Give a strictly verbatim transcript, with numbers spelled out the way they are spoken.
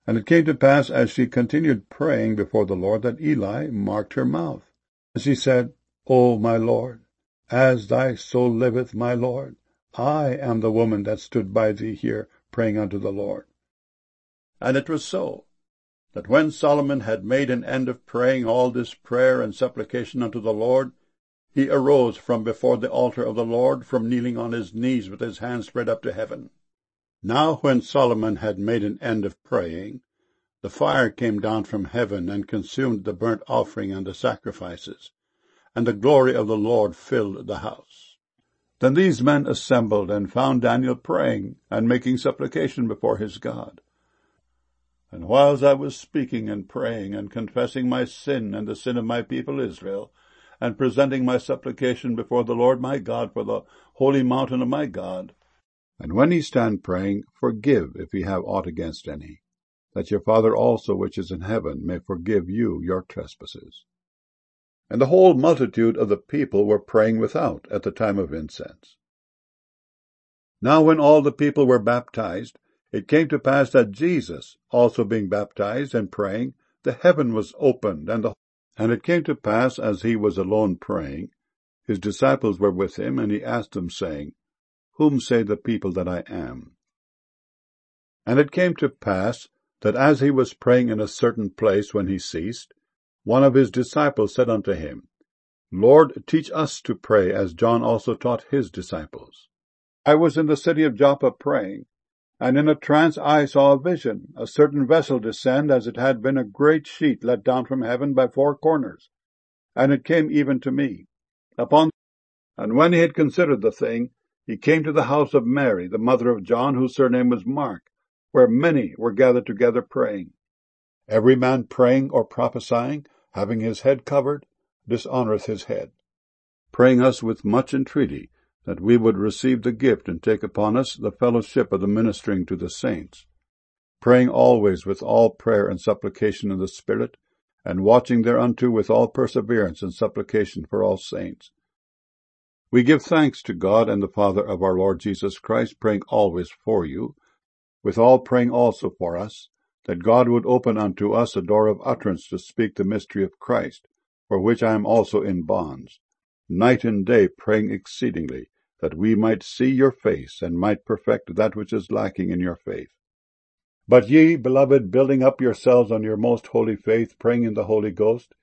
And it came to pass, as she continued praying before the Lord, that Eli marked her mouth. And she said, O my Lord, as thy soul liveth, my Lord, I am the woman that stood by thee here praying unto the Lord. And it was so, that when Solomon had made an end of praying all this prayer and supplication unto the Lord, he arose from before the altar of the Lord, from kneeling on his knees with his hands spread up to heaven. Now when Solomon had made an end of praying, the fire came down from heaven and consumed the burnt offering and the sacrifices, and the glory of the Lord filled the house. Then these men assembled and found Daniel praying and making supplication before his God. And whiles I was speaking and praying and confessing my sin and the sin of my people Israel, and presenting my supplication before the Lord my God for the holy mountain of my God, and when ye stand praying, forgive if ye have aught against any, that your Father also which is in heaven may forgive you your trespasses. And the whole multitude of the people were praying without at the time of incense. Now when all the people were baptized, it came to pass that Jesus, also being baptized and praying, the heaven was opened, and the and it came to pass, as he was alone praying, his disciples were with him, and he asked them, saying, Whom say the people that I am? And it came to pass that as he was praying in a certain place, when he ceased, one of his disciples said unto him, Lord, teach us to pray, as John also taught his disciples. I was in the city of Joppa praying, and in a trance I saw a vision, a certain vessel descend, as it had been a great sheet let down from heaven by four corners. And it came even to me. Upon And when he had considered the thing, he came to the house of Mary, the mother of John, whose surname was Mark, where many were gathered together praying. Every man praying or prophesying, having his head covered, dishonoureth his head, praying us with much entreaty, that we would receive the gift and take upon us the fellowship of the ministering to the saints, praying always with all prayer and supplication in the Spirit, and watching thereunto with all perseverance and supplication for all saints. We give thanks to God and the Father of our Lord Jesus Christ, praying always for you, with all praying also for us, that God would open unto us a door of utterance to speak the mystery of Christ, for which I am also in bonds, night and day praying exceedingly, that we might see your face, and might perfect that which is lacking in your faith. But ye, beloved, building up yourselves on your most holy faith, praying in the Holy Ghost,